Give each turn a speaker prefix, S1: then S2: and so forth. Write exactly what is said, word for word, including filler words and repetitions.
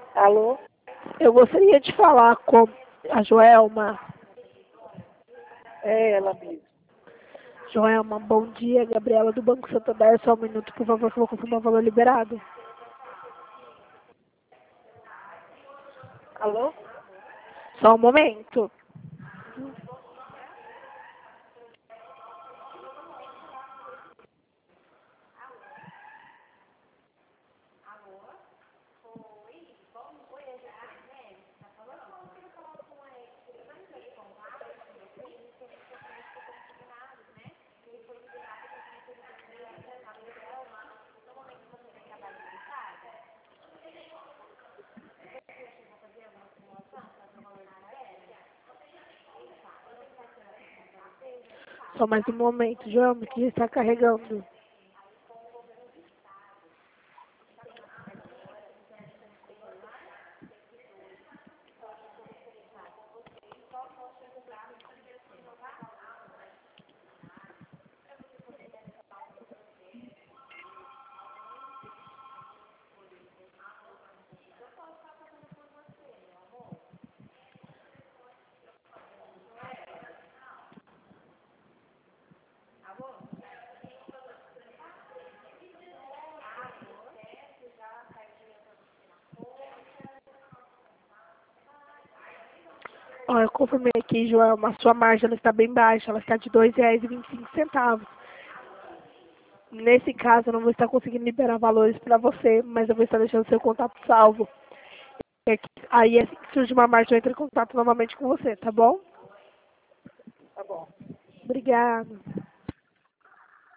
S1: Alô?
S2: Eu gostaria de falar com a Joelma.
S1: É ela mesmo.
S2: Joelma, bom dia. Gabriela do Banco Santander. Só um minuto, por favor, que eu vou confirmar o valor liberado.
S1: Alô?
S2: Só um momento. Só mais um momento, Joelma, que está carregando. Ó, eu confirmei aqui, Joelma, a sua margem ela está bem baixa, ela está de dois reais e vinte e cinco centavos. Nesse caso, eu não vou estar conseguindo liberar valores para você, mas eu vou estar deixando seu contato salvo. É que- Aí, assim que surge uma margem, eu entro em contato novamente com você, tá bom?
S1: Tá bom.
S2: Obrigada.